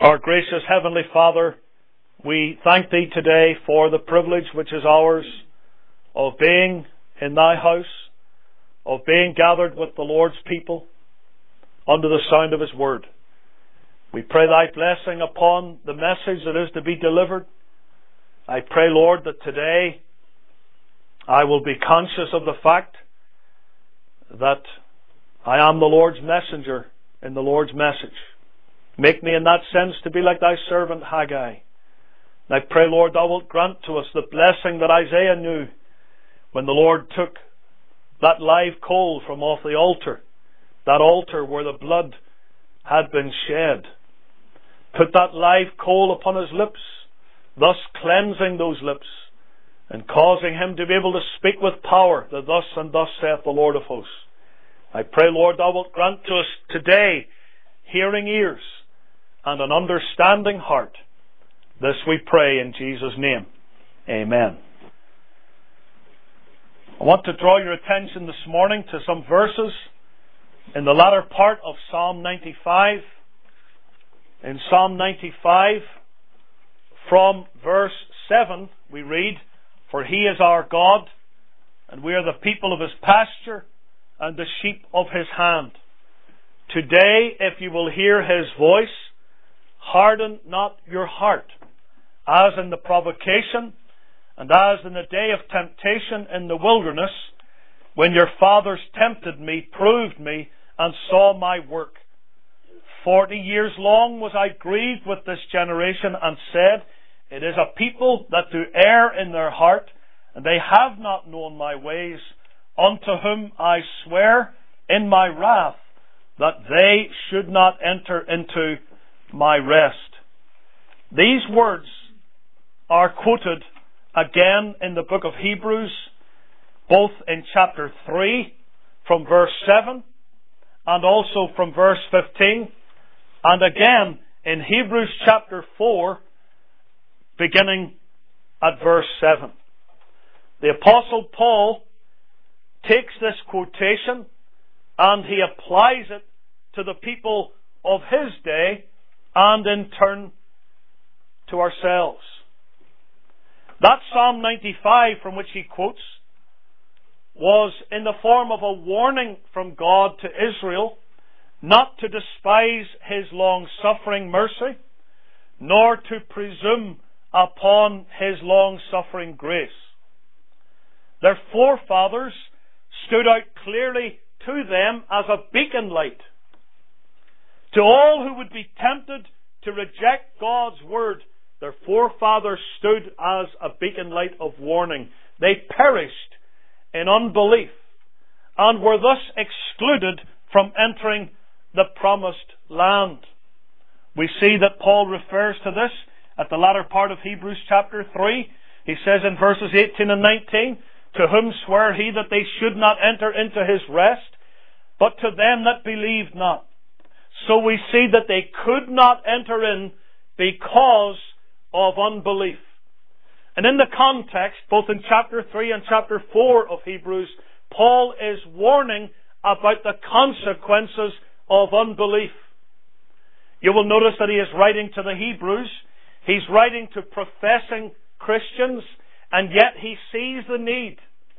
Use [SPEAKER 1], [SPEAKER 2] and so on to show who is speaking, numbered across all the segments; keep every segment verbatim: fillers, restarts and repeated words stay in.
[SPEAKER 1] Our gracious Heavenly Father, we thank Thee today for the privilege which is ours of being in Thy house, of being gathered with the Lord's people under the sound of His Word. We pray Thy blessing upon the message that is to be delivered. I pray, Lord, that today I will be conscious of the fact that I am the Lord's messenger in the Lord's message. Make me in that sense to be like Thy servant Haggai. And I pray, Lord, Thou wilt grant to us the blessing that Isaiah knew when the Lord took that live coal from off the altar, that altar where the blood had been shed. Put that live coal upon his lips, thus cleansing those lips and causing him to be able to speak with power, that thus and thus saith the Lord of hosts. I pray, Lord, Thou wilt grant to us today hearing ears and an understanding heart. This we pray in Jesus' name. Amen. I want to draw your attention this morning to some verses in the latter part of Psalm ninety-five. In Psalm ninety-five, from verse seven, we read, "For He is our God, and we are the people of His pasture, and the sheep of His hand. Today, if you will hear His voice, harden not your heart, as in the provocation, and as in the day of temptation in the wilderness, when your fathers tempted me, proved me, and saw my work. Forty years long was I grieved with this generation, and said, It is a people that do err in their heart, and they have not known my ways, unto whom I swear in my wrath, that they should not enter into my rest." These words are quoted again in the book of Hebrews, both in chapter three, from verse seven, and also from verse fifteen, and again in Hebrews chapter four, beginning at verse seven. The Apostle Paul takes this quotation and he applies it to the people of his day and in turn to ourselves. That Psalm ninety-five from which he quotes was in the form of a warning from God to Israel not to despise His long-suffering mercy, nor to presume upon His long-suffering grace. Their forefathers stood out clearly to them as a beacon light. To all who would be tempted to reject God's word, their forefathers stood as a beacon light of warning. They perished in unbelief and were thus excluded from entering the promised land. We see that Paul refers to this at the latter part of Hebrews chapter three. He says in verses eighteen and nineteen, "To whom sware he that they should not enter into his rest, but to them that believed not." So we see that they could not enter in because of unbelief. And in the context, both in chapter three and chapter four of Hebrews, Paul is warning about the consequences of unbelief. You will notice that he is writing to the Hebrews. He's writing to professing Christians, and yet he sees the need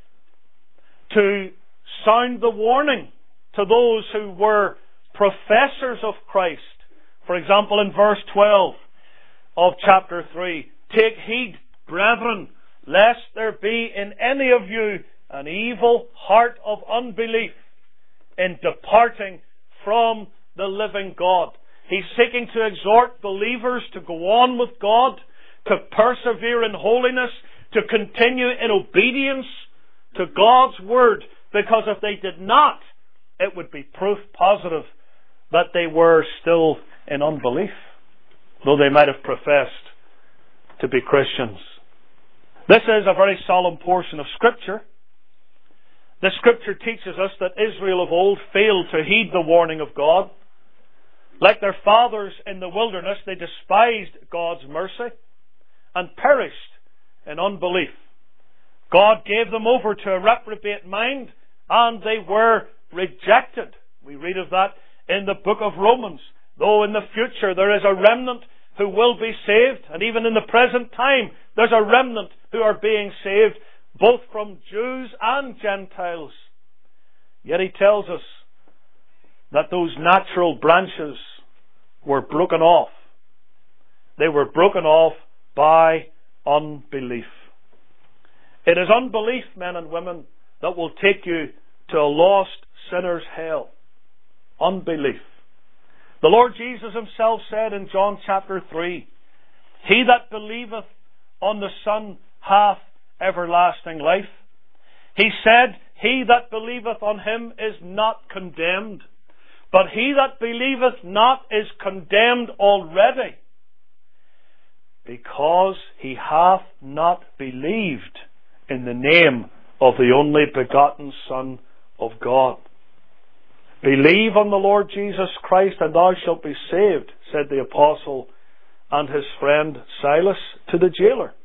[SPEAKER 1] to sound the warning to those who were professors of Christ. For example, in verse twelve of chapter three, "Take heed, brethren, lest there be in any of you an evil heart of unbelief in departing from the living God." He's seeking to exhort believers to go on with God, to persevere in holiness, to continue in obedience to God's word, because if they did not, it would be proof positive that they were still in unbelief, though they might have professed to be Christians. This is a very solemn portion of Scripture. The Scripture teaches us that Israel of old failed to heed the warning of God. Like their fathers in the wilderness, they despised God's mercy and perished in unbelief. God gave them over to a reprobate mind, and they were rejected. We read of that in the book of Romans. Though in the future there is a remnant who will be saved, and even in the present time, there's a remnant who are being saved, both from Jews and Gentiles. Yet he tells us that those natural branches were broken off. They were broken off by unbelief. It is unbelief, men and women, that will take you to a lost sinner's hell. Unbelief. The Lord Jesus himself said in John chapter three, "He that believeth on the Son hath everlasting life." He said, "He that believeth on him is not condemned, but he that believeth not is condemned already, because he hath not believed in the name of the only begotten Son of God." "Believe on the Lord Jesus Christ and thou shalt be saved," said the apostle and his friend Silas to the jailer.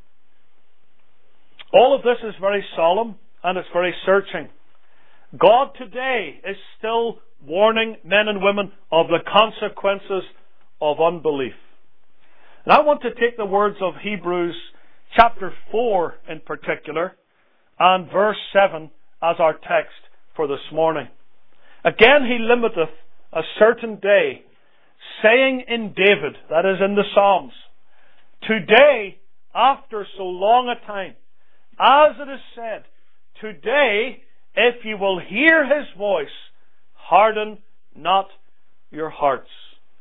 [SPEAKER 1] All of this is very solemn and it's very searching. God today is still warning men and women of the consequences of unbelief. And I want to take the words of Hebrews chapter four in particular and verse seven as our text for this morning. "Again he limiteth a certain day, saying in David," that is in the Psalms, "Today, after so long a time, as it is said, today, if you will hear his voice, harden not your hearts."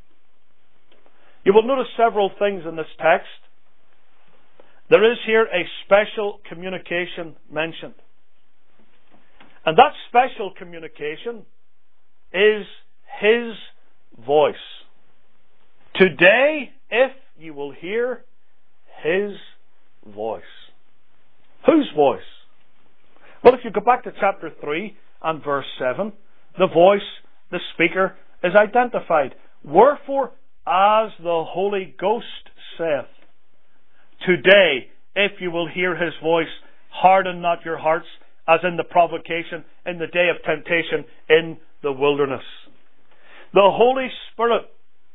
[SPEAKER 1] You will notice several things in this text. There is here a special communication mentioned. And that special communication is his voice. Today, if you will hear his voice. Whose voice? Well, if you go back to chapter three and verse seven, the voice, the speaker, is identified. "Wherefore, as the Holy Ghost saith, today, if you will hear his voice, harden not your hearts, as in the provocation, in the day of temptation, in the wilderness." The Holy Spirit,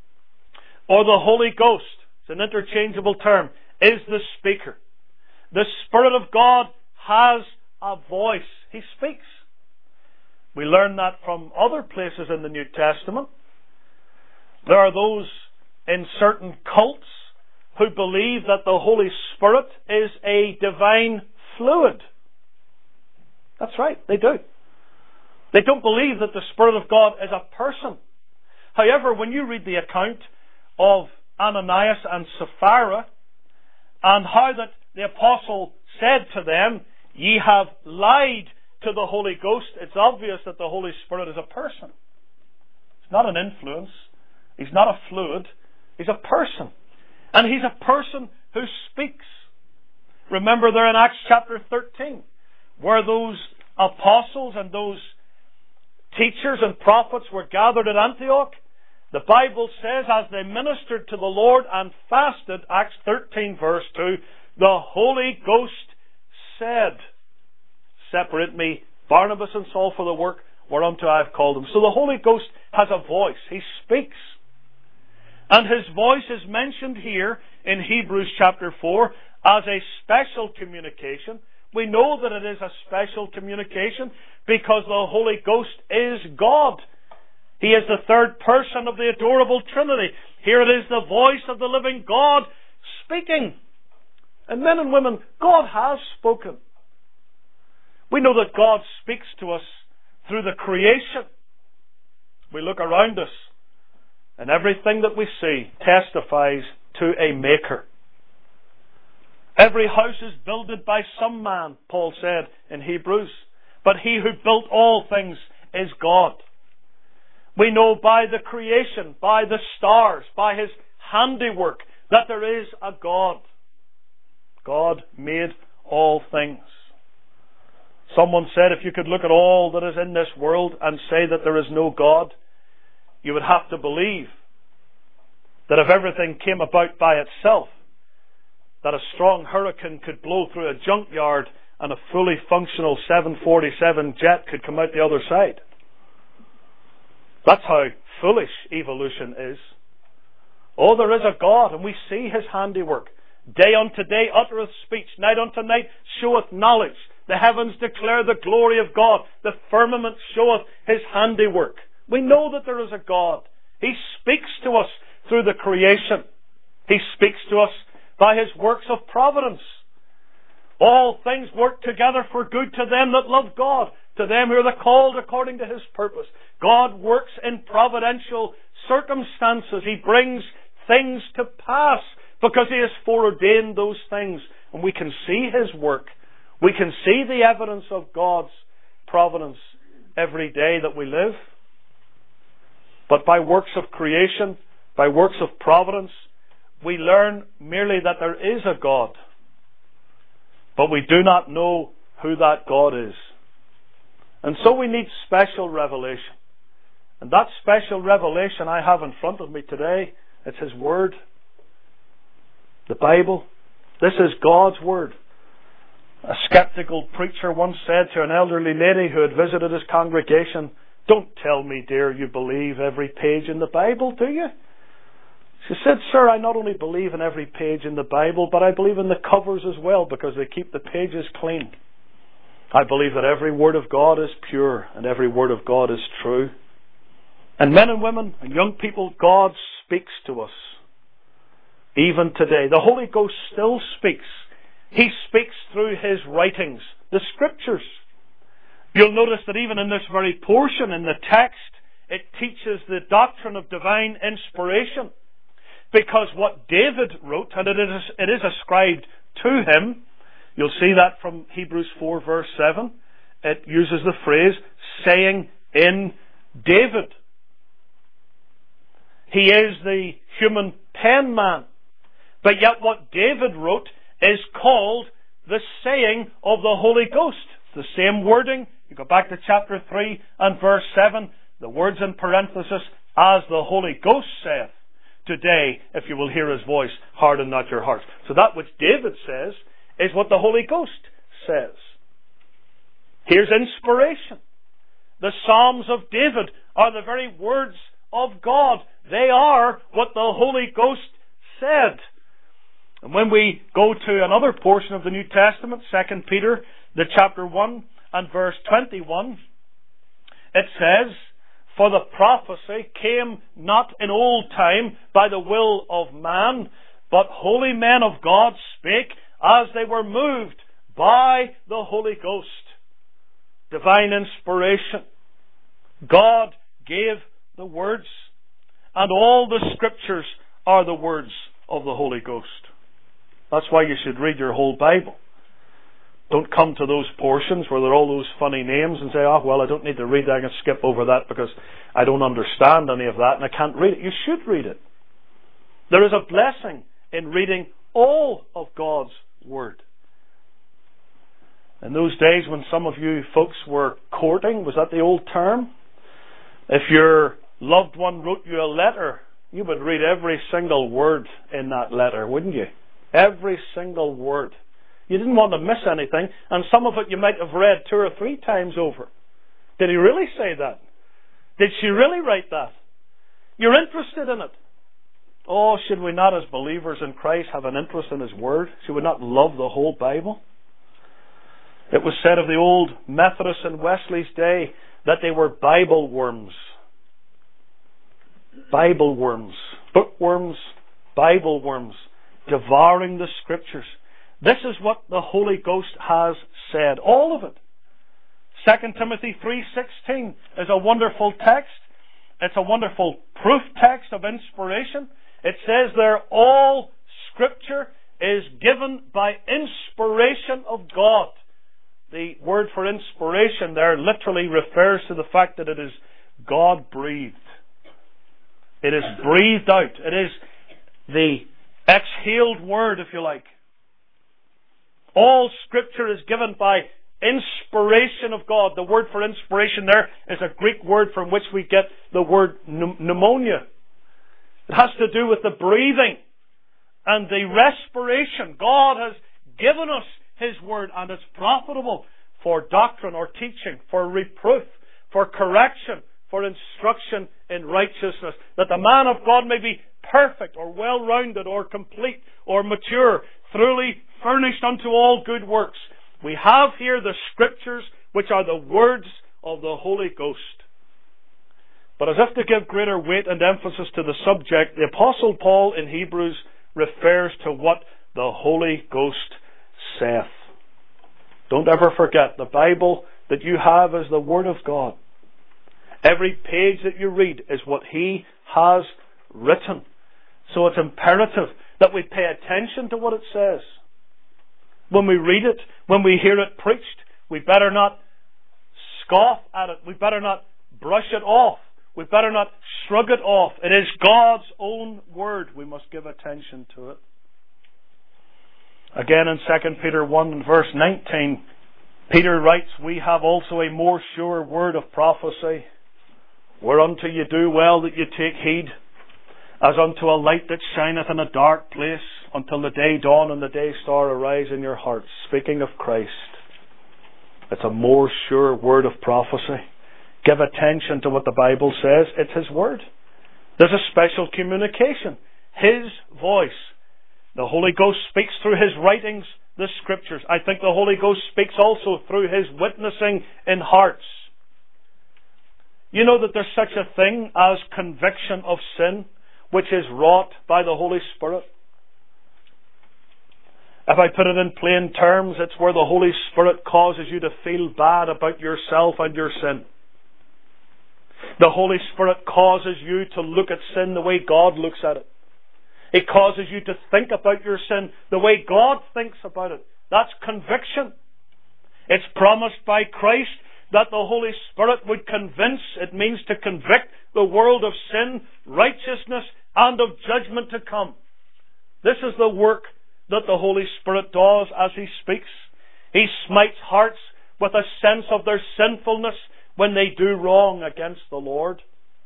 [SPEAKER 1] or the Holy Ghost, it's an interchangeable term, is the speaker. The Spirit of God has a voice. He speaks. We learn that from other places in the New Testament. There are those in certain cults who believe that the Holy Spirit is a divine fluid. That's right, they do. They don't believe that the Spirit of God is a person. However, when you read the account of Ananias and Sapphira and how that the apostle said to them, "Ye have lied to the Holy Ghost," it's obvious that the Holy Spirit is a person. It's not an influence. He's not a fluid. He's a person. And he's a person who speaks. Remember there in Acts chapter thirteen, where those apostles and those teachers and prophets were gathered at Antioch. The Bible says, as they ministered to the Lord and fasted, Acts thirteen verse two, the Holy Ghost said, "Separate me, Barnabas and Saul, for the work whereunto I have called them." So the Holy Ghost has a voice. He speaks. And his voice is mentioned here in Hebrews chapter four as a special communication. We know that it is a special communication because the Holy Ghost is God. He is the third person of the adorable Trinity. Here it is the voice of the living God speaking. And men and women, God has spoken. We know that God speaks to us through the creation. We look around us and everything that we see testifies to a maker. Every house is builded by some man, Paul said in Hebrews, but he who built all things is God. We know by the creation, by the stars, by his handiwork, that there is a God. God made all things. Someone said if you could look at all that is in this world and say that there is no God, you would have to believe that if everything came about by itself, that a strong hurricane could blow through a junkyard and a fully functional seven forty-seven jet could come out the other side. That's how foolish evolution is. Oh, there is a God, and we see His handiwork. Day unto day uttereth speech, night unto night showeth knowledge. The heavens declare the glory of God. The firmament showeth His handiwork. We know that there is a God. He speaks to us through the creation. He speaks to us by His works of providence. All things work together for good to them that love God, to them who are the called according to His purpose. God works in providential circumstances. He brings things to pass because He has foreordained those things. And we can see His work. We can see the evidence of God's providence every day that we live. But by works of creation, by works of providence, we learn merely that there is a God. But we do not know who that God is. And so we need special revelation. And that special revelation I have in front of me today, it's His Word. The Bible. This is God's Word. A skeptical preacher once said to an elderly lady who had visited his congregation, "Don't tell me, dear, you believe every page in the Bible, do you?" She said, "Sir, I not only believe in every page in the Bible, but I believe in the covers as well, because they keep the pages clean. I believe that every word of God is pure and every word of God is true." And men and women and young people, God speaks to us. Even today, the Holy Ghost still speaks. He speaks through His writings, the Scriptures. You'll notice that even in this very portion in the text, it teaches the doctrine of divine inspiration. Because what David wrote, and it is, it is ascribed to him, you'll see that from Hebrews four verse seven, it uses the phrase, saying in David. He is the human pen man. But yet what David wrote is called the saying of the Holy Ghost. It's the same wording. You go back to chapter three and verse seven, the words in parenthesis, as the Holy Ghost saith. Today, if you will hear His voice, harden not your hearts. So that which David says is what the Holy Ghost says. Here's inspiration. The Psalms of David are the very words of God. They are what the Holy Ghost said. And when we go to another portion of the New Testament, Second Peter, the chapter one and verse twenty-one, it says, "For the prophecy came not in old time by the will of man, but holy men of God spake as they were moved by the Holy Ghost." Divine inspiration. God gave the words, and all the Scriptures are the words of the Holy Ghost. That's why you should read your whole Bible. Don't come to those portions where there are all those funny names and say, "Oh, well, I don't need to read that. I can skip over that because I don't understand any of that and I can't read it." You should read it. There is a blessing in reading all of God's Word. In those days when some of you folks were courting, was that the old term? If your loved one wrote you a letter, you would read every single word in that letter, wouldn't you? Every single word. You didn't want to miss anything, and some of it you might have read two or three times over. Did he really say that? Did she really write that? You're interested in it. Oh, should we not, as believers in Christ, have an interest in His Word? Should we not love the whole Bible? It was said of the old Methodists in Wesley's day that they were Bible worms. Bible worms. Bookworms, Bible worms, devouring the Scriptures. This is what the Holy Ghost has said. All of it. Second Timothy three sixteen is a wonderful text. It's a wonderful proof text of inspiration. It says there, all Scripture is given by inspiration of God. The word for inspiration there literally refers to the fact that it is God-breathed. It is breathed out. It is the exhaled word, if you like. All Scripture is given by inspiration of God. The word for inspiration there is a Greek word from which we get the word pneumonia. It has to do with the breathing and the respiration. God has given us His Word, and it's profitable for doctrine or teaching, for reproof, for correction, for instruction in righteousness, that the man of God may be perfect or well-rounded or complete or mature, thoroughly furnished unto all good works. We have here the Scriptures, which are the words of the Holy Ghost. But as if to give greater weight and emphasis to the subject, the Apostle Paul in Hebrews refers to what the Holy Ghost saith. Don't ever forget, the Bible that you have is the Word of God. Every page that you read is what He has written. So it's imperative that we pay attention to what it says. When we read it, when we hear it preached, we better not scoff at it. We better not brush it off. We better not shrug it off. It is God's own Word. We must give attention to it. Again in Second Peter one and verse nineteen, Peter writes, we have also a more sure word of prophecy, whereunto you do well that you take heed, as unto a light that shineth in a dark place, until the day dawn and the day star arise in your hearts. Speaking of Christ, it's a more sure word of prophecy. Give attention to what the Bible says. It's His Word. There's a special communication. His voice. The Holy Ghost speaks through His writings, the Scriptures. I think the Holy Ghost speaks also through His witnessing in hearts. You know that there's such a thing as conviction of sin, which is wrought by the Holy Spirit. If I put it in plain terms, it's where the Holy Spirit causes you to feel bad about yourself and your sin. The Holy Spirit causes you to look at sin the way God looks at it. It causes you to think about your sin the way God thinks about it. That's conviction. It's promised by Christ that the Holy Spirit would convince. It means to convict the world of sin, righteousness, and of judgment to come. This is the work that the Holy Spirit does as He speaks. He smites hearts with a sense of their sinfulness when they do wrong against the Lord.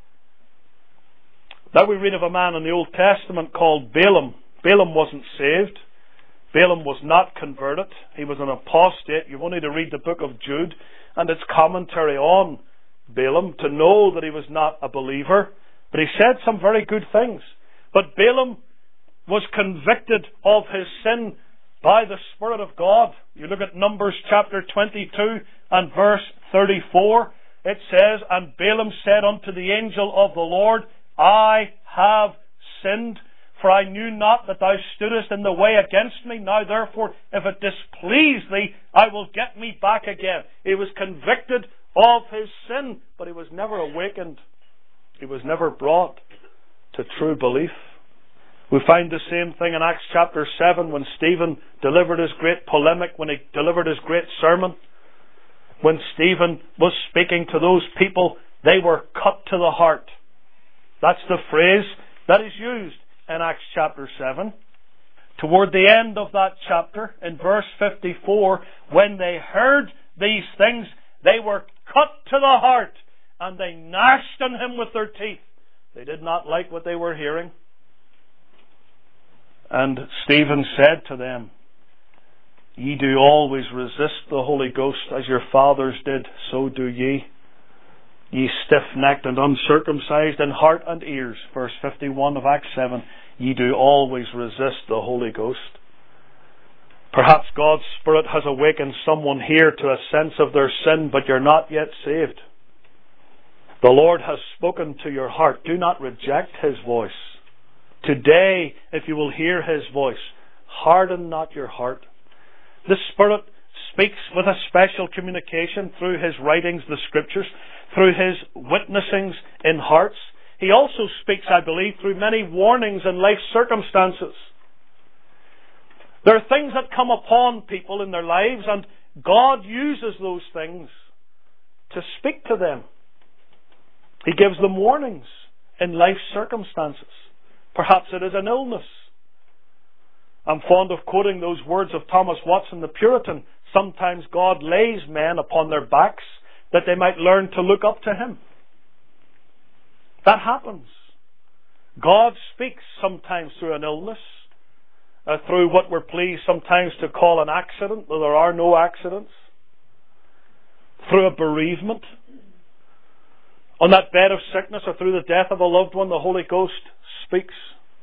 [SPEAKER 1] Now we read of a man in the Old Testament called Balaam. Balaam wasn't saved. Balaam was not converted. He was an apostate. You only need to read the book of Jude and its commentary on Balaam to know that he was not a believer. But he said some very good things. But Balaam was convicted of his sin by the Spirit of God. You look at Numbers chapter twenty-two and verse thirty-four. It says, and Balaam said unto the angel of the Lord, I have sinned, for I knew not that thou stoodest in the way against me. Now therefore, if it displease thee, I will get me back again. He was convicted of his sin, but he was never awakened. He was never brought to true belief. We find the same thing in Acts chapter seven when Stephen delivered his great polemic, when he delivered his great sermon. When Stephen was speaking to those people, they were cut to the heart. That's the phrase that is used in Acts chapter seven. Toward the end of that chapter, in verse fifty-four, when they heard these things, they were cut to the heart, and they gnashed on him with their teeth. They did not like what they were hearing. And Stephen said to them, ye do always resist the Holy Ghost, as your fathers did, so do ye. Ye stiff-necked and uncircumcised in heart and ears. Verse fifty-one of Acts seven. Ye do always resist the Holy Ghost. Perhaps God's Spirit has awakened someone here to a sense of their sin, but you're not yet saved. The Lord has spoken to your heart. Do not reject His voice. Today, if you will hear His voice, harden not your heart. The Spirit speaks with a special communication through His writings, the Scriptures, through His witnessings in hearts. He also speaks, I believe, through many warnings in life circumstances. There are things that come upon people in their lives, and God uses those things to speak to them. He gives them warnings in life circumstances. Perhaps it is an illness. I'm fond of quoting those words of Thomas Watson the Puritan. Sometimes God lays men upon their backs that they might learn to look up to Him. That happens. God speaks sometimes through an illness, uh, through what we're pleased sometimes to call an accident, though there are no accidents, through a bereavement. On that bed of sickness or through the death of a loved one, the Holy Ghost speaks.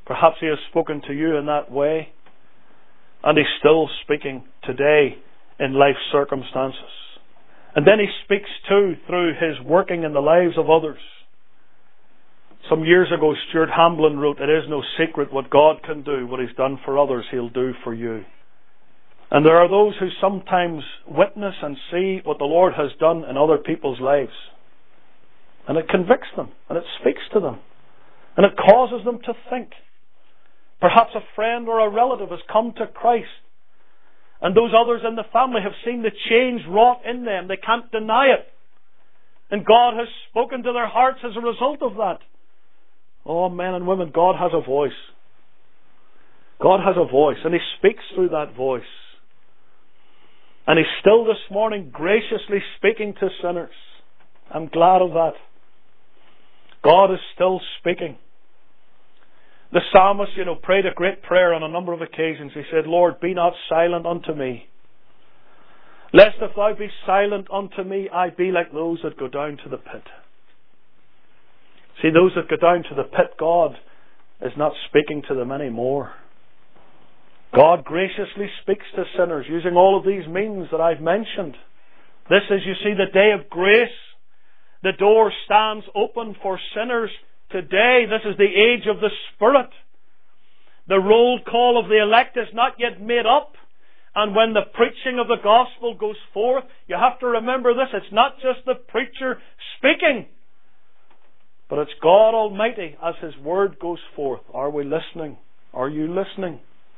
[SPEAKER 1] Perhaps He has spoken to you in that way. And He's still speaking today in life circumstances. And then He speaks too through His working in the lives of others. Some years ago, Stuart Hamblin wrote, "It is no secret what God can do. What He's done for others, He'll do for you." And there are those who sometimes witness and see what the Lord has done in other people's lives. And it convicts them, and it speaks to them, and it causes them to think. Perhaps a friend or a relative has come to Christ, and those others in the family have seen the change wrought in them. They can't deny it. And God has spoken to their hearts as a result of that. Oh, men and women, God has a voice. God has a voice, and He speaks through that voice. And He's still this morning graciously speaking to sinners. I'm glad of that. God is still speaking. The psalmist, you know, prayed a great prayer on a number of occasions. He said, "Lord, be not silent unto me. Lest if Thou be silent unto me, I be like those that go down to the pit." See, those that go down to the pit, God is not speaking to them anymore. God graciously speaks to sinners using all of these means that I've mentioned. This is, you see, the day of grace. The door stands open for sinners today. This is the age of the Spirit. The roll call of the elect is not yet made up. And when the preaching of the gospel goes forth, you have to remember this. It's not just the preacher speaking, but it's God Almighty as His word goes forth. Are we listening? Are you listening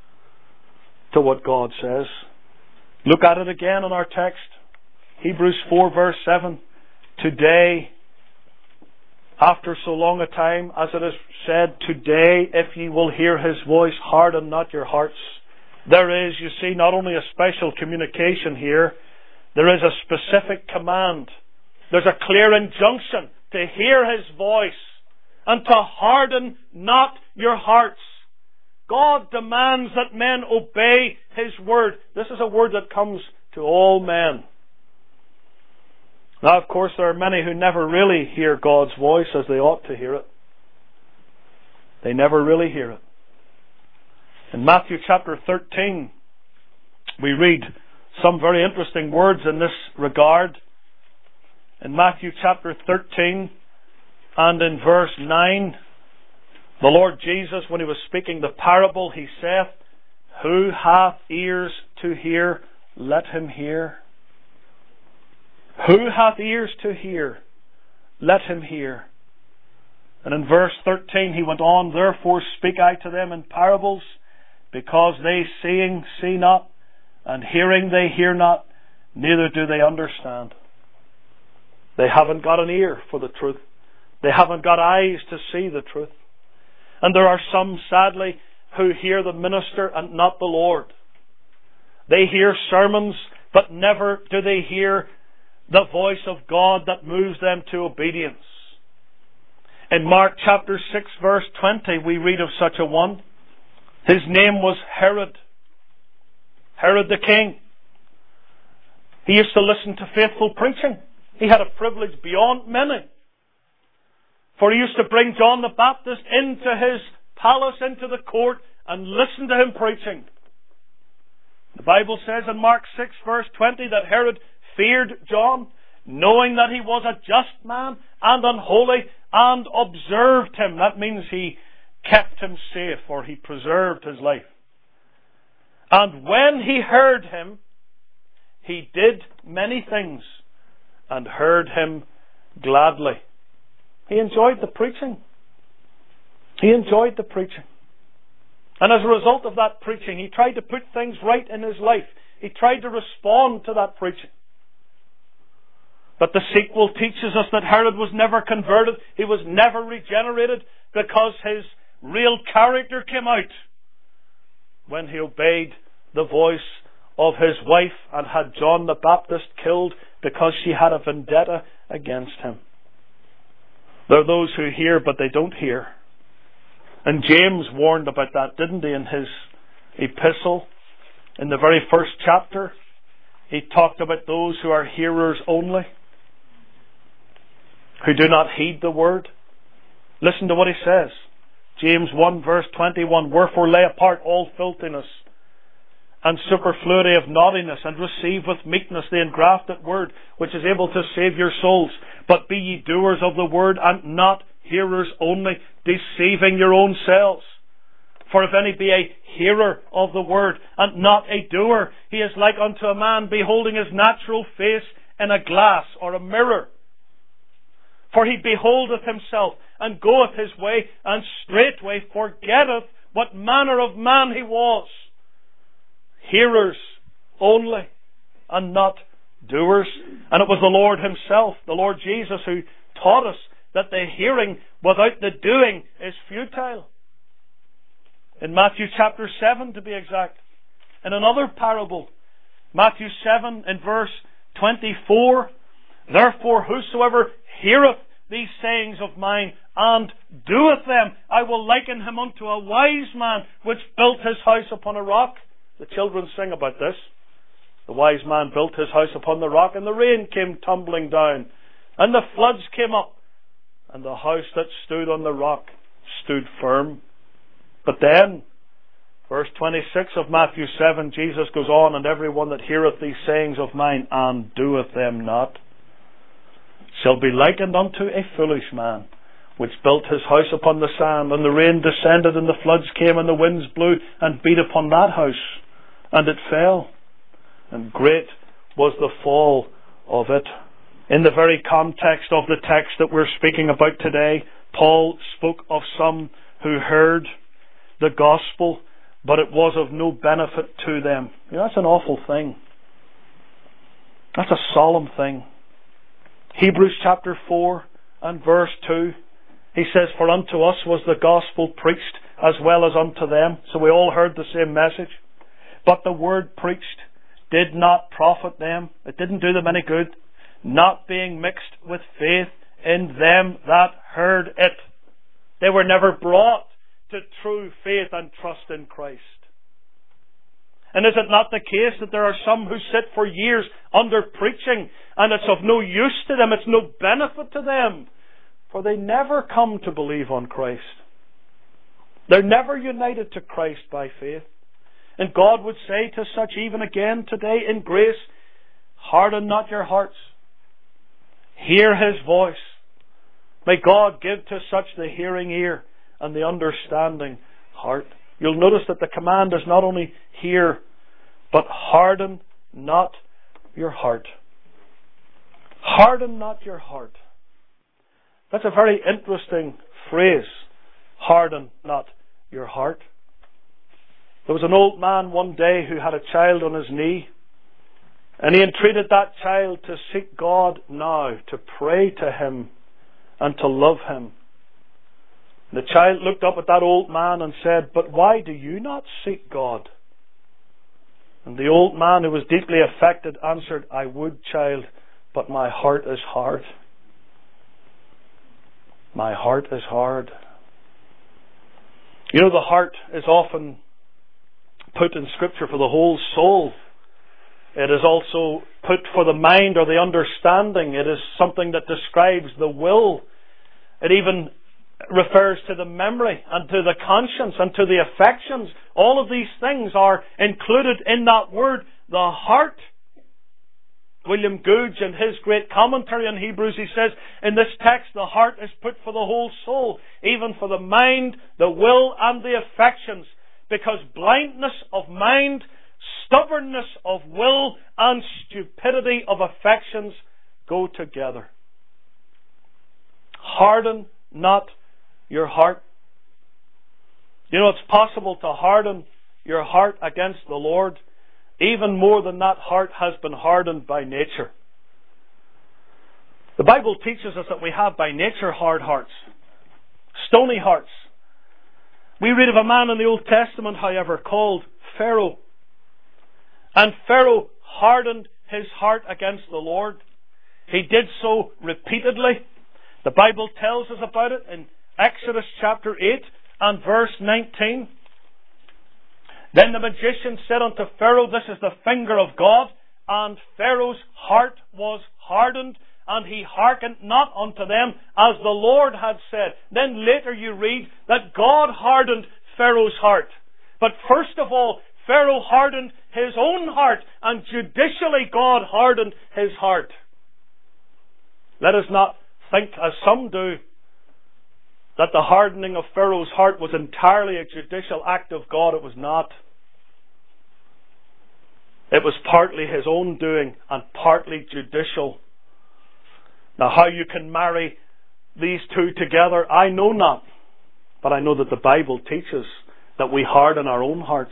[SPEAKER 1] to what God says? Look at it again in our text. Hebrews four verse seven. Today, after so long a time, as it is said, today, if ye will hear His voice, harden not your hearts. There is, you see, not only a special communication here, there is a specific command. There's a clear injunction to hear His voice and to harden not your hearts. God demands that men obey His word. This is a word that comes to all men. Now, of course, there are many who never really hear God's voice as they ought to hear it. They never really hear it. In Matthew chapter thirteen, we read some very interesting words in this regard. In Matthew chapter thirteen and in verse nine, the Lord Jesus, when He was speaking the parable, He saith, "Who hath ears to hear, let him hear." Who hath ears to hear, let him hear. And in verse thirteen He went on, "Therefore speak I to them in parables, because they seeing see not, and hearing they hear not, neither do they understand." They haven't got an ear for the truth. They haven't got eyes to see the truth. And there are some, sadly, who hear the minister and not the Lord. They hear sermons, but never do they hear the voice of God that moves them to obedience. In Mark chapter six verse twenty, we read of such a one. His name was Herod. Herod the king. He used to listen to faithful preaching. He had a privilege beyond many. For he used to bring John the Baptist into his palace, into the court, and listen to him preaching. The Bible says in Mark six verse twenty that Herod feared John, knowing that he was a just man and unholy, and observed him. That means he kept him safe, or he preserved his life. And when he heard him, he did many things, and heard him gladly. He enjoyed the preaching. He enjoyed the preaching. And as a result of that preaching, he tried to put things right in his life. He tried to respond to that preaching. But the sequel teaches us that Herod was never converted. He was never regenerated, because his real character came out when he obeyed the voice of his wife and had John the Baptist killed because she had a vendetta against him. There are those who hear but they don't hear. And James warned about that, didn't he, in his epistle? In the very first chapter, he talked about those who are hearers only, who do not heed the word. Listen to what he says. James one verse twenty-one, wherefore lay apart all filthiness and superfluity of naughtiness, and receive with meekness the engrafted word, which is able to save your souls. But be ye doers of the word, and not hearers only, deceiving your own selves. For if any be a hearer of the word, and not a doer, he is like unto a man beholding his natural face in a glass or a mirror. For he beholdeth himself, and goeth his way, and straightway forgetteth what manner of man he was. Hearers only, and not doers. And it was the Lord Himself, the Lord Jesus, who taught us that the hearing without the doing is futile. In Matthew chapter seven, to be exact, in another parable, Matthew seven in verse twenty-four, therefore whosoever heareth these sayings of mine and doeth them, I will liken him unto a wise man which built his house upon a rock. The children sing about this. The wise man built his house upon the rock, and the rain came tumbling down, and the floods came up, and the house that stood on the rock stood firm. But then, verse twenty-six of Matthew seven, Jesus goes on, and every one that heareth these sayings of mine and doeth them not shall be likened unto a foolish man, which built his house upon the sand, and the rain descended, and the floods came, and the winds blew, and beat upon that house, and it fell. And great was the fall of it. In the very context of the text that we're speaking about today, Paul spoke of some who heard the gospel, but it was of no benefit to them. You know, that's an awful thing. That's a solemn thing. Hebrews chapter four and verse two, he says, for unto us was the gospel preached as well as unto them. So we all heard the same message. But the word preached did not profit them. It didn't do them any good, not being mixed with faith in them that heard it. They were never brought to true faith and trust in Christ. And is it not the case that there are some who sit for years under preaching, and it's of no use to them, it's no benefit to them, for they never come to believe on Christ. They're never united to Christ by faith. And God would say to such even again today in grace, harden not your hearts. Hear His voice. May God give to such the hearing ear and the understanding heart. You'll notice that the command is not only hear, but harden not your heart. Harden not your heart. That's a very interesting phrase. Harden not your heart. There was an old man one day who had a child on his knee, and he entreated that child to seek God now, to pray to Him and to love Him. The child looked up at that old man and said, but why do you not seek God? And the old man, who was deeply affected, answered, I would, child, but my heart is hard. My heart is hard. You know, the heart is often put in Scripture for the whole soul. It is also put for the mind or the understanding. It is something that describes the will. It even refers to the memory and to the conscience and to the affections. All of these things are included in that word, the heart. William Gouge, in his great commentary on Hebrews, he says, in this text, the heart is put for the whole soul, even for the mind, the will, and the affections, because blindness of mind, stubbornness of will, and stupidity of affections go together. Harden not your heart. You know, it's possible to harden your heart against the Lord. Even more than that heart has been hardened by nature. The Bible teaches us that we have by nature hard hearts, stony hearts. We read of a man in the Old Testament, however, called Pharaoh. And Pharaoh hardened his heart against the Lord. He did so repeatedly. The Bible tells us about it in Exodus chapter eight and verse nineteen. Then the magician said unto Pharaoh, this is the finger of God. And Pharaoh's heart was hardened, and he hearkened not unto them, as the Lord had said. Then later you read that God hardened Pharaoh's heart. But first of all, Pharaoh hardened his own heart, and judicially God hardened his heart. Let us not think, as some do, that the hardening of Pharaoh's heart was entirely a judicial act of God. It was not. It was partly his own doing and partly judicial. Now, how you can marry these two together, I know not. But I know that the Bible teaches that we harden our own hearts.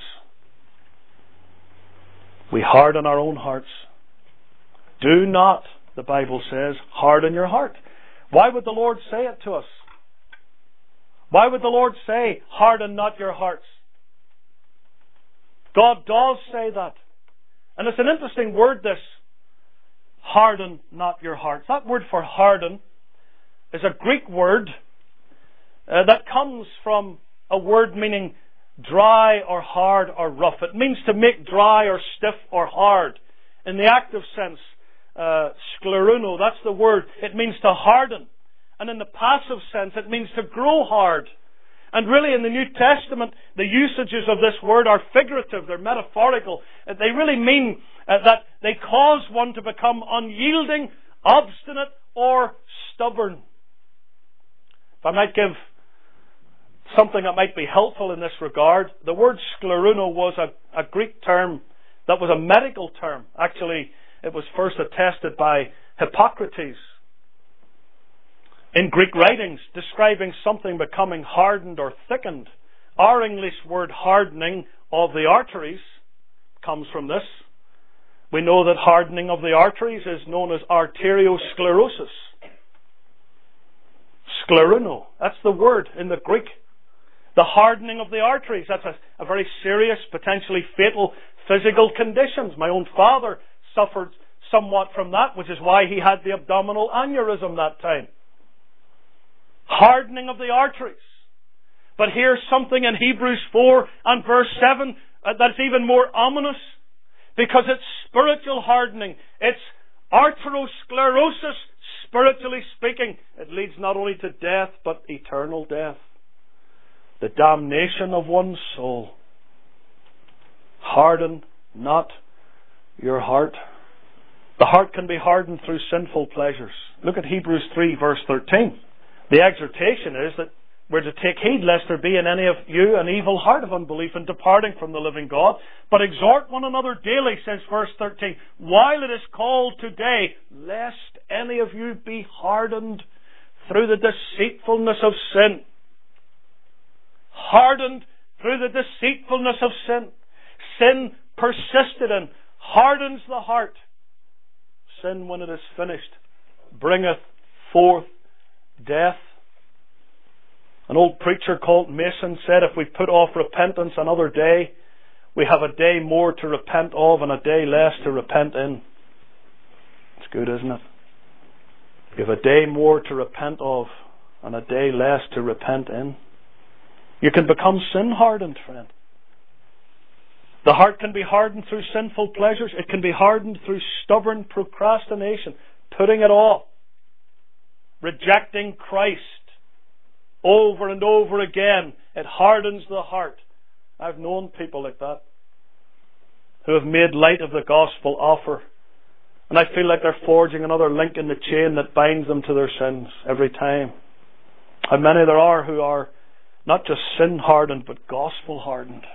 [SPEAKER 1] We harden our own hearts. Do not, the Bible says, harden your heart. Why would the Lord say it to us? Why would the Lord say, harden not your hearts? God does say that. And it's an interesting word, this. Harden not your hearts. That word for harden is a Greek word uh, that comes from a word meaning dry or hard or rough. It means to make dry or stiff or hard. In the active sense, uh, skleruno, that's the word. It means to harden. And in the passive sense, it means to grow hard. And really in the New Testament, the usages of this word are figurative, they're metaphorical. They really mean uh, that they cause one to become unyielding, obstinate, or stubborn. If I might give something that might be helpful in this regard, the word skleruno was a, a Greek term that was a medical term. Actually, it was first attested by Hippocrates in Greek writings, describing something becoming hardened or thickened. Our English word hardening of the arteries comes from this. We know that hardening of the arteries is known as arteriosclerosis. Skleruno, that's the word in the Greek. The hardening of the arteries, that's a, a very serious, potentially fatal physical condition. My own father suffered somewhat from that, which is why he had the abdominal aneurysm that time. Hardening of the arteries. But here's something in Hebrews four and verse seven uh, that's even more ominous, because it's spiritual hardening. It's arteriosclerosis, spiritually speaking. It leads not only to death, but eternal death. The damnation of one's soul. Harden not your heart. The heart can be hardened through sinful pleasures. Look at Hebrews three verse thirteen. The exhortation is that we're to take heed lest there be in any of you an evil heart of unbelief in departing from the living God, but exhort one another daily, says verse thirteen, while it is called today, lest any of you be hardened through the deceitfulness of sin. Hardened through the deceitfulness of sin. Sin persisted in hardens the heart. Sin, when it is finished, bringeth forth death. An old preacher called Mason said, if we put off repentance another day, we have a day more to repent of and a day less to repent in. It's good, isn't it? We have a day more to repent of and a day less to repent in. You can become sin-hardened, friend. The heart can be hardened through sinful pleasures. It can be hardened through stubborn procrastination, putting it off, rejecting Christ over and over again. It hardens the heart. I've known people like that who have made light of the gospel offer, and I feel like they're forging another link in the chain that binds them to their sins every time. How many there are who are not just sin-hardened, but gospel-hardened.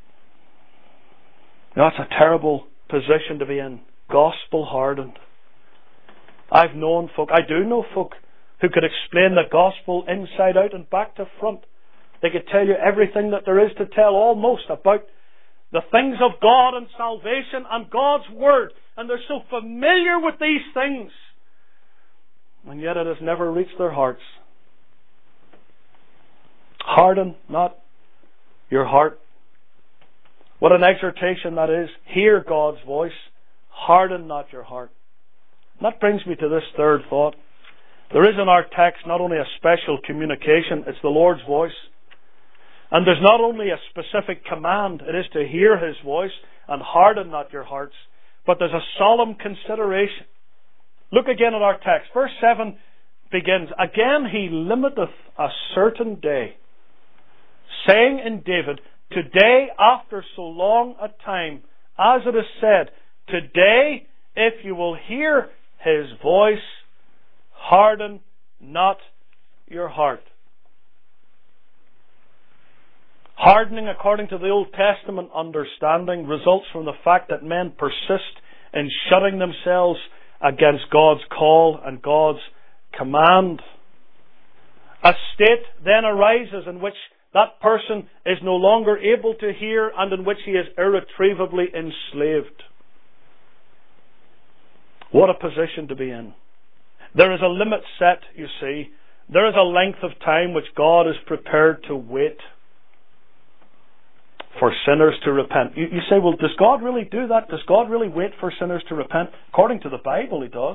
[SPEAKER 1] Now, that's a terrible position to be in. Gospel-hardened. I've known folk, I do know folk, who could explain the gospel inside out and back to front. They could tell you everything that there is to tell almost about the things of God and salvation and God's Word. And they're so familiar with these things. And yet it has never reached their hearts. Harden not your heart. What an exhortation that is. Hear God's voice. Harden not your heart. And that brings me to this third thought. There is in our text not only a special communication, it's the Lord's voice. And there's not only a specific command, it is to hear His voice and harden not your hearts, but there's a solemn consideration. Look again at our text. Verse seven begins, again he limiteth a certain day, saying in David, today after so long a time, as it is said, today if you will hear his voice, harden not your heart. Hardening, according to the Old Testament understanding, results from the fact that men persist in shutting themselves against God's call and God's command. A state then arises in which that person is no longer able to hear and in which he is irretrievably enslaved. What a position to be in. There is a limit set, you see. There is a length of time which God is prepared to wait for sinners to repent. You, you say, well, does God really do that? Does God really wait for sinners to repent? According to the Bible, He does.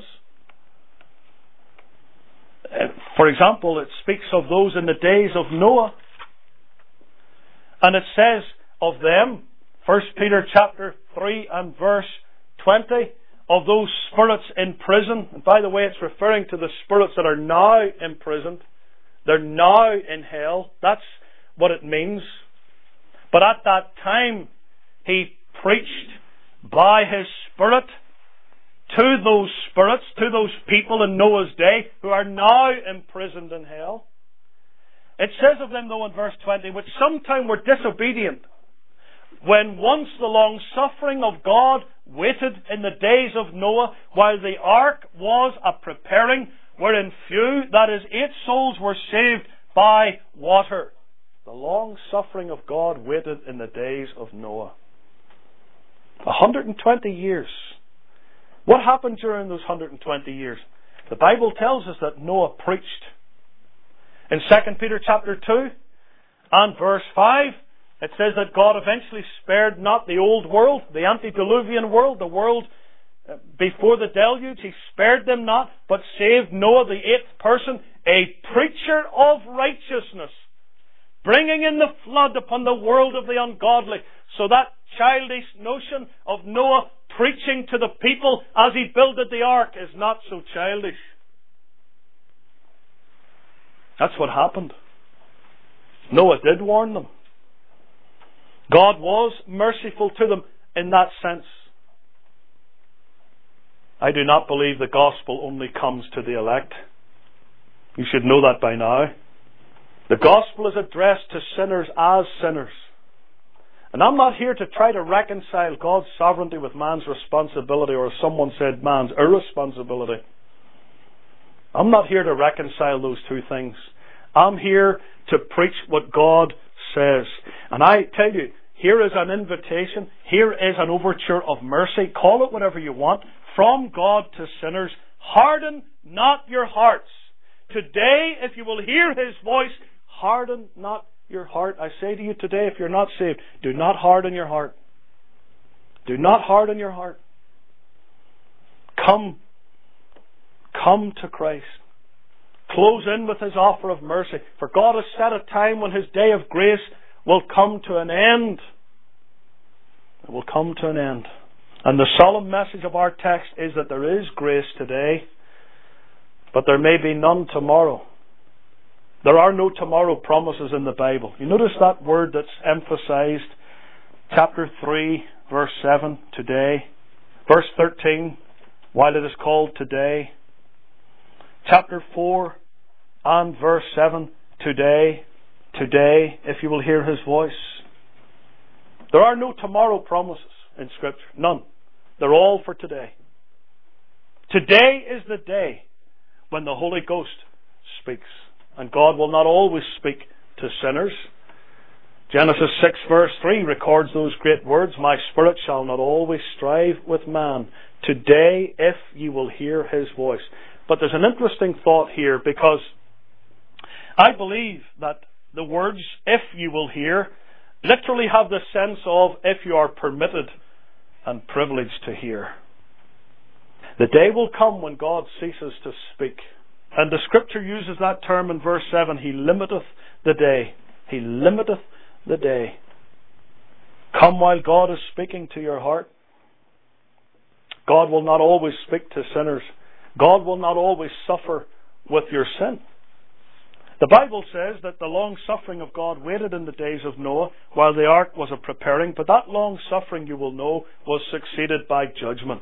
[SPEAKER 1] For example, it speaks of those in the days of Noah. And it says of them, First Peter chapter three and verse twenty, of those spirits in prison. And by the way, it's referring to the spirits that are now imprisoned. They're now in hell. That's what it means. But at that time, He preached by His Spirit to those spirits, to those people in Noah's day who are now imprisoned in hell. It says of them, though, in verse twenty, which sometime were disobedient, when once the long suffering of God waited in the days of Noah, while the ark was a preparing, wherein few, that is, eight souls, were saved by water. The long suffering of God waited in the days of Noah. one hundred twenty years. What happened during those one hundred twenty years? The Bible tells us that Noah preached. In Second Peter chapter two and verse five, it says that God eventually spared not the old world, the antediluvian world, the world before the deluge. He spared them not, but saved Noah, the eighth person, a preacher of righteousness, bringing in the flood upon the world of the ungodly. So that childish notion of Noah preaching to the people as he builded the ark is not so childish. That's what happened. Noah did warn them. God was merciful to them in that sense. I do not believe the gospel only comes to the elect. You should know that by now. The gospel is addressed to sinners as sinners. And I'm not here to try to reconcile God's sovereignty with man's responsibility, or as someone said, man's irresponsibility. I'm not here to reconcile those two things. I'm here to preach what God says. And I tell you, here is an invitation, here is an overture of mercy, call it whatever you want, from God to sinners. Harden not your hearts. Today, if you will hear His voice, harden not your heart. I say to you today, if you're not saved, do not harden your heart. Do not harden your heart. Come. Come to Christ. Close in with His offer of mercy. For God has set a time when His day of grace will come to an end. It will come to an end. And the solemn message of our text is that there is grace today, but there may be none tomorrow. There are no tomorrow promises in the Bible. You notice that word that's emphasized. Chapter three, verse seven, today. Verse thirteen, while it is called today. Chapter four and verse seven, today. Today, if you will hear His voice. There are no tomorrow promises in Scripture. None. They're all for today. Today is the day when the Holy Ghost speaks. And God will not always speak to sinners. Genesis six verse three records those great words, my spirit shall not always strive with man. Today, if you will hear His voice. But there's an interesting thought here, because I believe that the words, if you will hear, literally have the sense of if you are permitted and privileged to hear. The day will come when God ceases to speak. And the Scripture uses that term in verse seven. He limiteth the day. He limiteth the day. Come while God is speaking to your heart. God will not always speak to sinners. God will not always suffer with your sin. The Bible says that the long suffering of God waited in the days of Noah while the ark was a preparing, but that long suffering, you will know, was succeeded by judgment.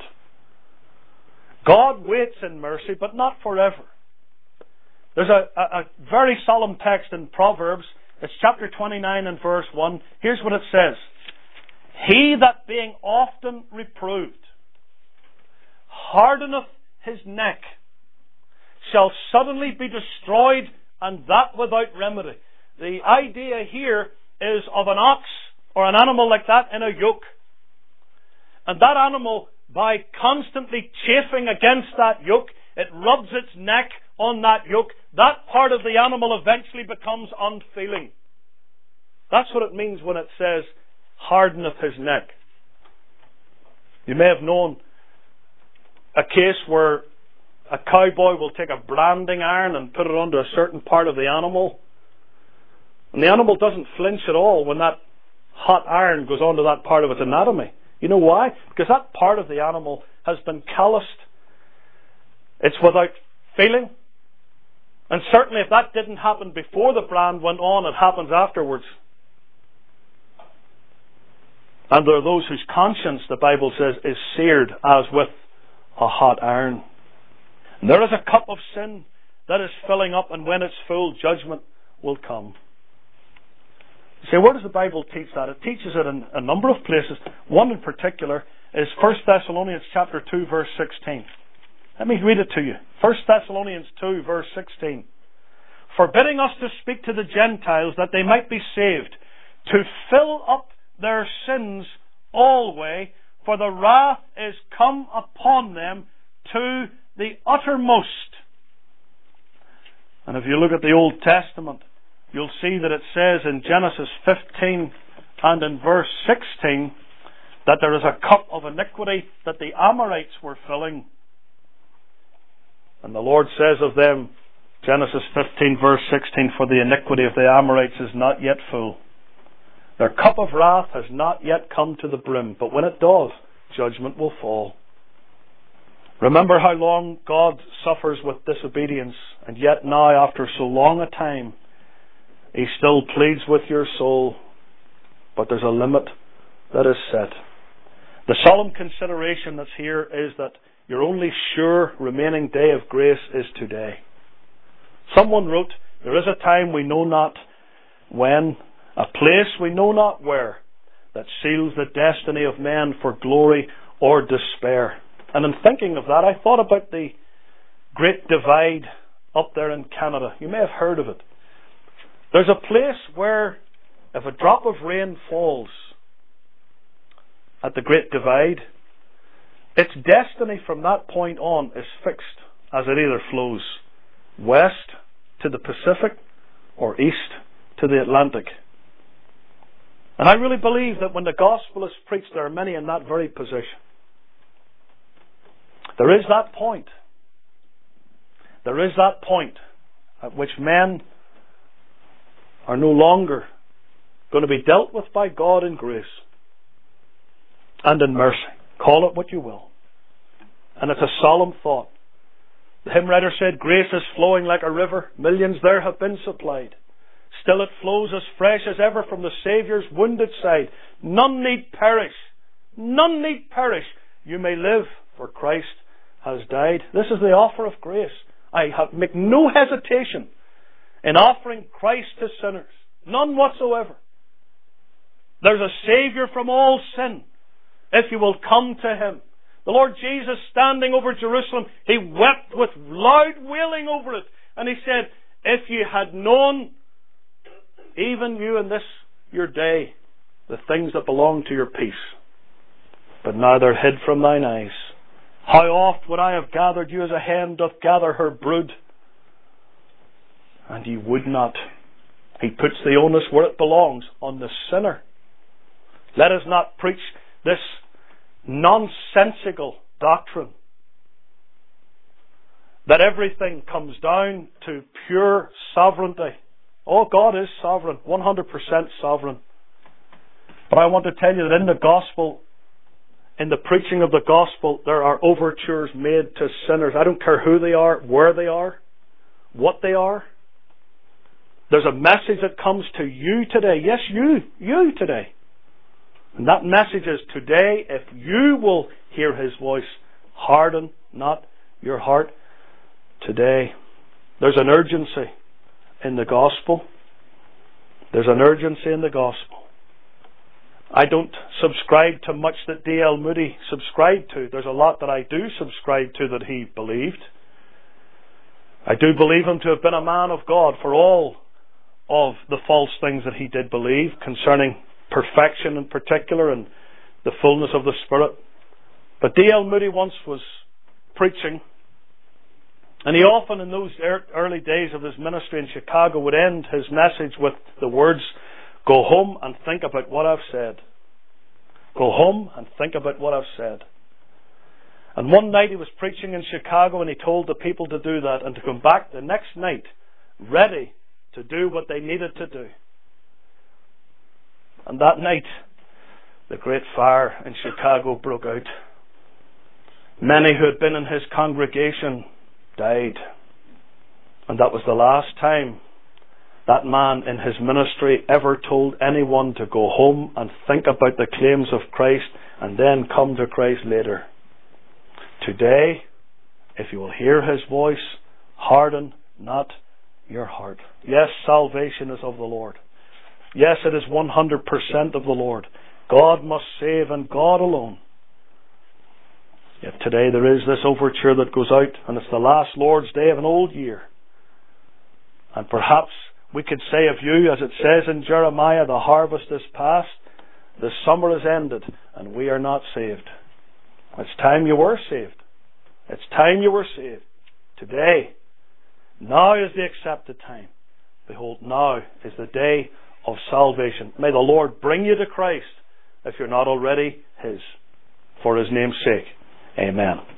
[SPEAKER 1] God waits in mercy, but not forever. There's a, a, a very solemn text in Proverbs. It's chapter twenty-nine and verse one. Here's what it says. He that being often reproved hardeneth his neck shall suddenly be destroyed, and that without remedy. The idea here is of an ox or an animal like that in a yoke. And that animal, by constantly chafing against that yoke, it rubs its neck on that yoke. That part of the animal eventually becomes unfeeling. That's what it means when it says, hardeneth his neck. You may have known a case where a cowboy will take a branding iron and put it onto a certain part of the animal. And the animal doesn't flinch at all when that hot iron goes onto that part of its anatomy. You know why? Because that part of the animal has been calloused. It's without feeling. And certainly if that didn't happen before the brand went on, it happens afterwards. And there are those whose conscience, the Bible says, is seared as with a hot iron. And there is a cup of sin that is filling up, and when it's full, judgment will come. You say, where does the Bible teach that? It teaches it in a number of places. One in particular is First Thessalonians chapter two, verse sixteen. Let me read it to you. First Thessalonians two, verse sixteen. Forbidding us to speak to the Gentiles that they might be saved, to fill up their sins always, for the wrath is come upon them to the uttermost. And if you look at the Old Testament, you'll see that it says in Genesis fifteen and in verse sixteen that there is a cup of iniquity that the Amorites were filling. And the Lord says of them, Genesis fifteen verse sixteen, for the iniquity of the Amorites is not yet full. Their cup of wrath has not yet come to the brim, but when it does, judgment will fall. Remember how long God suffers with disobedience, and yet now, after so long a time, He still pleads with your soul, but there's a limit that is set. The solemn consideration that's here is that your only sure remaining day of grace is today. Someone wrote, there is a time we know not when, a place we know not where, that seals the destiny of man for glory or despair. And in thinking of that, I thought about the Great Divide up there in Canada. You may have heard of it. There's a place where if a drop of rain falls at the Great Divide, its destiny from that point on is fixed, as it either flows west to the Pacific or east to the Atlantic. And I really believe that when the gospel is preached, there are many in that very position. There is that point. There is that point at which men are no longer going to be dealt with by God in grace and in mercy. Call it what you will. And it's a solemn thought. The hymn writer said, grace is flowing like a river. Millions there have been supplied. Still it flows as fresh as ever from the Saviour's wounded side. None need perish. None need perish. You may live, for Christ has died. This is the offer of grace. I have, make no hesitation in offering Christ to sinners. None whatsoever. There's a Saviour from all sin, if you will come to Him. The Lord Jesus, standing over Jerusalem, He wept with loud wailing over it. And He said, if you had known, even you in this your day, the things that belong to your peace, but now they're hid from thine eyes. How oft would I have gathered you as a hen doth gather her brood, and ye would not. He puts the onus where it belongs, on the sinner. Let us not preach this nonsensical doctrine that everything comes down to pure sovereignty. Oh, God is sovereign, one hundred percent sovereign. But I want to tell you that in the gospel, in the preaching of the gospel, there are overtures made to sinners. I don't care who they are, where they are, what they are. There's a message that comes to you today. Yes, you, you today. And that message is today, if you will hear His voice, harden not your heart today. There's an urgency in the gospel. There's an urgency in the gospel. I don't subscribe to much that D L Moody subscribed to. There's a lot that I do subscribe to that he believed. I do believe him to have been a man of God for all of the false things that he did believe concerning perfection in particular and the fullness of the Spirit. But D L Moody once was preaching, and he often in those early days of his ministry in Chicago would end his message with the words, "Go home and think about what I've said. Go home and think about what I've said." And one night he was preaching in Chicago and he told the people to do that and to come back the next night ready to do what they needed to do. And that night the great fire in Chicago broke out. Many who had been in his congregation died. And that was the last time that man in his ministry ever told anyone to go home and think about the claims of Christ and then come to Christ later. Today, if you will hear His voice, harden not your heart. Yes, salvation is of the Lord. Yes, it is one hundred percent of the Lord. God must save and God alone. Yet today there is this overture that goes out, and it's the last Lord's Day of an old year. And perhaps we could say of you, as it says in Jeremiah, the harvest is past, the summer is ended, and we are not saved. It's time you were saved. It's time you were saved. Today, now is the accepted time. Behold, now is the day of salvation. May the Lord bring you to Christ if you're not already His, for His name's sake. Amen.